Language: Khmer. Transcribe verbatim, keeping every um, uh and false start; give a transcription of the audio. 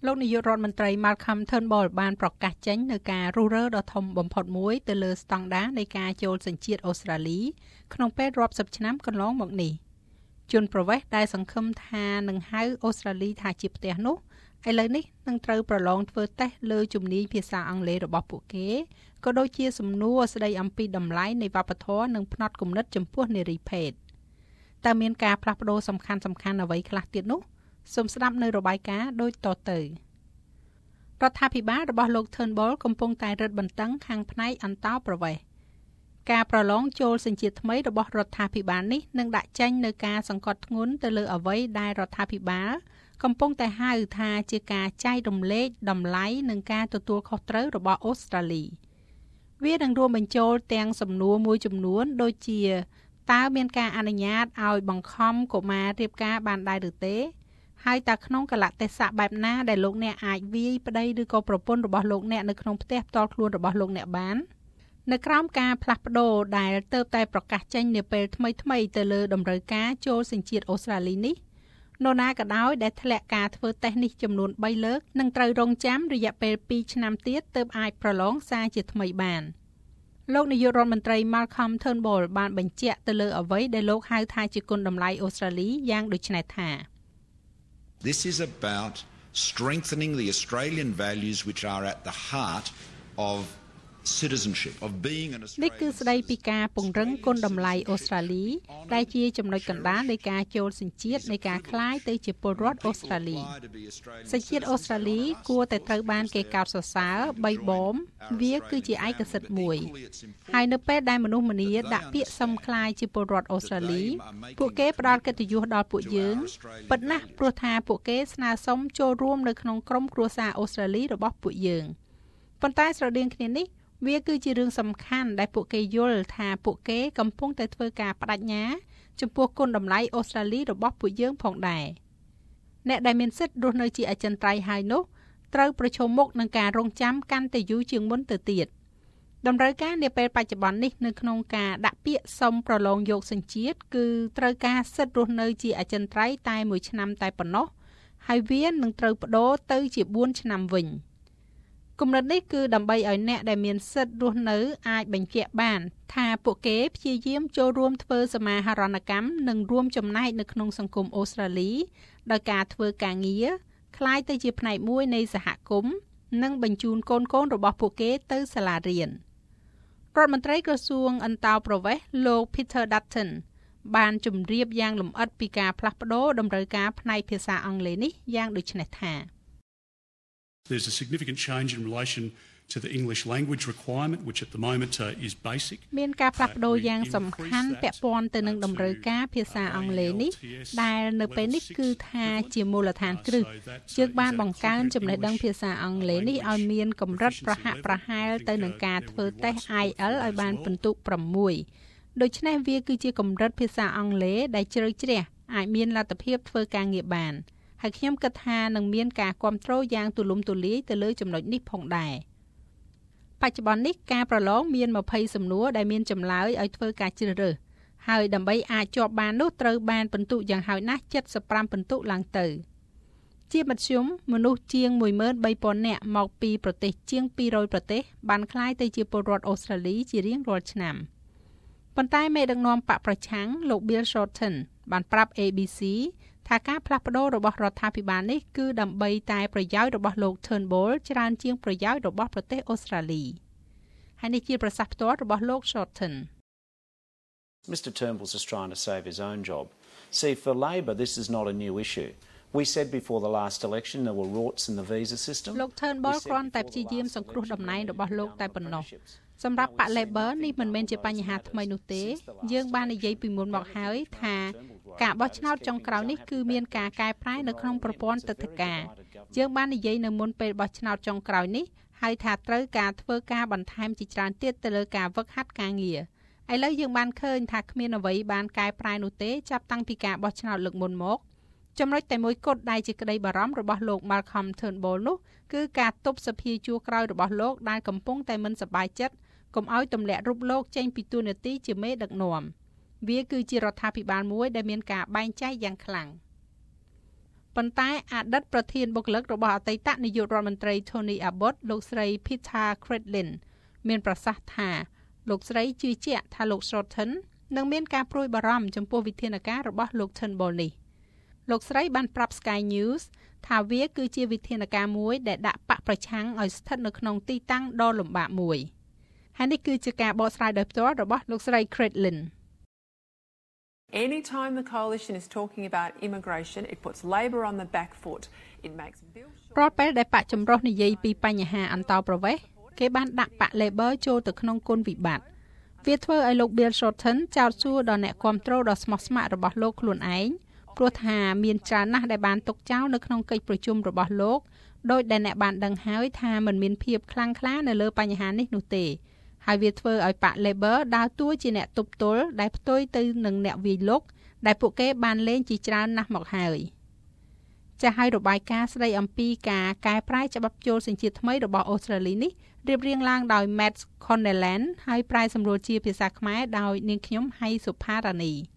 លោកនាយករដ្ឋមន្ត្រី Malcolm Turnbull បានប្រកាសចេញនូវការរុះរើដ៏ធំបំផុតមួយទៅលើស្តង់ដារនៃការចូលសញ្ជាតិអូស្ត្រាលីក្នុងពេលរាប់សិបឆ្នាំកន្លងមកនេះជនប្រវេសន៍ដែលសង្ឃឹមថានឹងហៅអូស្ត្រាលីថាជាផ្ទះនោះឥឡូវនេះនឹងត្រូវប្រឡងធ្វើតេស្តលើជំនាញភាសាអង់គ្លេសរបស់ពួកគេក៏ដូចជាសំណួរស្ដីអំពីតម្លៃនៃវប្បធម៌និងផ្នត់គំនិតចំពោះនារីភេទតើមានការផ្លាស់ប្ដូរសំខាន់សំខាន់អ្វីខ្លះទៀតនោះសូមស្ដាប់នៅរបាយការណ៍ដូចតទៅរដ្ឋាភិបាលរបស់លោក Turnbull កំពុងតែរឹតបន្តឹងខាងផ្នែកអន្តោប្រវេសន៍ការប្រឡងចូលសញ្ជាតិថ្មីរបស់រដ្ឋាភិបាលនេះនឹងដាក់ចេញនូវការសង្កត់ធ្ងន់ទៅលើអ្វីដែលរដ្ឋាភិបាលកំពុងតែហៅថាជាការចែករំលែកតម្លៃនិងការទទួលខុសត្រូវរបស់អូស្ត្រាលីវានឹងរួមបញ្ចូលទាំងសំណួរមួយចំនួនដូចជាតើមានការអនុញ្ញាតឲ្យបង្ខំកុមាររៀបការបានដែរឬទេហើយតើក្នុងកលៈទេសៈបែបណាដែលលោកអ្នកអាចវាយប្តីឬក៏ប្រពន្ធរបស់លោកអ្នកនៅក្នុងផ្ទះផ្ទាល់ខ្លួនរបស់លោកអ្នកបាននៅក្រោមការផ្លាស់ប្ដូរដែលទើបតែប្រកាសចេញនាពេលថ្មីៗទៅលើតម្រូវការចូលសញ្ជាតិអូស្ត្រាលីនេះនរណាក៏ដោយដែលធ្លាក់ការធ្វើតេស្តនេះចំនួនបីលើកនឹងត្រូវរងចាំរយៈពេលពីរឆ្នាំទៀតទើបអាចប្រឡងសារជាថ្មីបានលោកនាយករដ្ឋមន្ត្រី Malcolm Turnbull បានបញ្ជាក់ទៅលើអ្វីដែលលោកហៅថាជាគុណតម្លៃអូស្ត្រាលីយ៉ាងដូចនេះថា This is about strengthening the Australian values which are at the heart of citizenship of being an Australian នេះគឺស្ដីពីការពង្រឹងគុណតម្លៃអូស្ត្រាលីដែលជាចំណុចកណ្ដាលនៃការចូលសញ្ជាតិនៃការក្លាយទៅជាពលរដ្ឋអូស្ត្រាលីសញ្ជាតិអូស្ត្រាលីគួរតែត្រូវបានគេកោតសរសើរបីបមវាគឺជាឯកសិទ្ធិមួយហើយនៅពេលដែលមនុស្សម្នាដាក់ពាក្យសុំក្លាយជាពលរដ្ឋអូស្ត្រាលីពួកគេផ្ដល់កិត្តិយសដល់ពួកយើងពិតណាស់ព្រោះថាពួកគេស្នើសុំចូលរួមនៅក្នុងក្រុមគ្រួសារអូស្ត្រាលីរបស់ពួកយើងប៉ុន្តែស្រដៀងគ្នានេះវាគឺជារឿងសំខាន់ដែលពួកគេយល់ថាពួកគេកំពុងតែធ្វើការបដិញ្ញាចំពោះគុណតម្លៃអូស្ត្រាលីរបស់ពួកយើងផងដែរអ្នកដែលមានសិទ្ធិរស់នៅជាអចិន្ត្រៃយ៍ហើយនោះត្រូវប្រឈមមុខនឹងការរងចាំកាន់តែយូរជាងមុនទៅទៀតតម្រូវការនាពេលបច្ចុប្បន្ននេះនៅក្នុងការដាក់ពាក្យសុំប្រឡងយកសញ្ជាតិគឺត្រូវការសិទ្ធិរស់នៅជាអចិន្ត្រៃយ៍តែមួយឆ្នាំតែប៉ុណ្ណោះហើយវានឹងត្រូវប្តូរទៅជាបួនឆ្នាំវិញគំនិតនេះគឺដើម្បីឲ្យអ្នកដែលមានសិទ្ធិរស់នៅអាចបញ្ជាក់បានថាពួកគេព្យាយាមចូលរួមធ្វើសមាហរណកម្មនិងរួមចំណែកនៅក្នុងសង្គមអូស្ត្រាលីដោយការធ្វើការងារក្លាយទៅជាផ្នែកមួយនៃសហគមន៍និងបញ្ជូនកូនកូនរបស់ពួកគេទៅសាលារៀនរដ្ឋមន្ត្រីក្រសួងអន្តោប្រវេសន៍លោក Peter Dutton បានជម្រាបយ៉ាងលម្អិតពីការផ្លាស់ប្ដូរតម្រូវការផ្នែកភាសាអង់គ្លេសនេះយ៉ាងដូចនេះថា There's a significant change in relation to the English language requirement which at the moment uh, is basic មានការផ្លាស់ប្ដូរយ៉ាងសំខាន់ពាក់ព័ន្ធទៅនឹងតម្រូវការភាសាអង់គ្លេសនេះដែលនៅពេលនេះគឺថាជាមូលដ្ឋានគ្រឹះយើងបានបង្កើនចំណេះដឹងភាសាអង់គ្លេសនេះឲ្យមានកម្រិតប្រហាក់ប្រហែលទៅនឹងការធ្វើតេស្ត I E L T S ឲ្យបានពិន្ទុប្រាំមួយដូច្នេះវាគឺជាកម្រិតភាសាអង់គ្លេសដែលជ្រៅជ្រះអាចមានលទ្ធភាពធ្វើការងារបានហើយខ្ញុំគិតថានឹងមានការគ្រប់គ្រងយ៉ាងទូលំទូលាយទៅលើចំណុចនេះផងដែរបច្ចុប្បន្ននេះការប្រឡងមានยี่สิบសំណួរដែលមានចម្លើយឲ្យធ្វើការជ្រើសរើសហើយដើម្បីអាចជាប់បាននោះត្រូវបានពិន្ទុយ៉ាងហោចណាស់เจ็ดสิบห้าពិន្ទុឡើងទៅជាមធ្យមមនុស្សជាងmột nghìn ba trămនាក់មកពីប្រទេសជាងពីររយប្រទេសបានក្លាយទៅជាពលរដ្ឋអូស្ត្រាលីជារៀងរាល់ឆ្នាំប៉ុន្តែមេដឹកនាំបកប្រឆាំងលោក Bill Shorten បានប្រាប់ A B Cថាការផ្លាស់ប្ដូររបស់រដ្ឋាភិបាលនេះគឺដើម្បីតែប្រយោជន៍របស់លោក Turnbull ច្រើនជាងប្រយោជន៍របស់ប្រទេសអូស្ត្រាលីហើយនេះជាប្រសាសន៍ផ្ទាល់របស់លោក Shorten Mister Turnbull's just trying to save his own job. See, for Labor this is not a new issue. We said before the last election there were rorts in the visa system. លោក Turnbull គ្រាន់តែព្យាយាមសង្គ្រោះតំណែងរបស់លោកតែប៉ុណ្ណោះសម្រាប់បក Labor នេះមិនមែនជាបញ្ហាថ្មីនោះទេយើងបាននិយាយពីមុនមកហើយថាការបោះឆ្នោតចុងក្រោយនេះគឺមានការកែប្រែនៅក្នុងប្រព័ន្ធទឹកដីការយើងបាននិយាយនៅមុនពេលបោះឆ្នោតចុងក្រោយនេះហើយថាត្រូវការធ្វើការបន្ថែមជាច្រើនទៀតទៅលើការវឹកហាត់ការងារឥឡូវយើងបានឃើញថាគ្មានអ្វីបានកែប្រែនោះទេចាប់តាំងពីការបោះឆ្នោតលើកមុនមកចំណុចតែមួយគត់ដែលជាក្តីបារម្ភរបស់លោក Malcolm Turnbull នោះគឺការទប់សភាជួរក្រោយរបស់លោកដែលកំពុងតែមិនសប្បាយចិត្តកុំឲ្យទម្លាក់រូបលោកចេញពីតួនាទីជាមេដឹកនាំវាគឺជារដ្ឋាភិបាលមួយដែលមានការបែងចែកយ៉ាងខ្លាំងប៉ុន្តែអតីតប្រធានបុគ្គលិករបស់អតីតនាយករដ្ឋមន្ត្រី Tony Abbott លោកស្រី Peter Credlin មានប្រសាសន៍ថាលោកស្រីជឿជាក់ថាលោក Shorten នឹងមានការព្រួយបារម្ភចំពោះវិធានការរបស់លោក Turnbull នេះលោកស្រីបានប្រាប់ Sky News ថាវាគឺជាវិធានការមួយដែលដាក់បកប្រឆាំងឲ្យស្ថិតនៅក្នុងទីតាំងដ៏លំបាកមួយហើយនេះគឺជាការបកស្រាយដោយផ្ទាល់របស់លោកស្រី Credlin Anytime the coalition is talking about immigration, it puts Labor on the back foot. It makes Bill Shorten រាល់ពេលដែលបកចម្រុះនិយាយពីបញ្ហាអន្តោប្រវេសន៍គេបានដាក់បក Labor ចូលទៅក្នុងគុណវិបត្តិវាធ្វើឲ្យលោក Bill Shorten ចោទសួរដល់អ្នកគាំទ្រដ៏ស្មោះស្ម័គ្ររបស់លោកខ្លួនឯងព្រោះថាមានច្រើនណាស់ដែលបានទុកចោលនៅក្នុងកិច្ចប្រជុំរបស់លោកដោយដែលអ្នកបានដឹងហើយថាมันមានភាពខ្លាំងក្លានៅលើបញ្ហានេះនោះទេហើយវាធ្វើឲ្យបក Labor ដើរតួជាអ្នកទប់ទល់ដែលផ្ទុយទៅនឹងអ្នកវាយលុកដែលពួកគេបានលេងជាច្រើនណាស់មកហើយចាស់ហើយរបាយការណ៍ស្ដីអំពីការកែប្រែច្បាប់ចូលសញ្ជាតិថ្មីរបស់អូស្ត្រាលីនេះរៀបរៀងឡើងដោយ Matt Connellan ហើយប្រែសម្រួលជាភាសាខ្មែរដោយនាងខ្ញុំហៃសុផារ៉ានី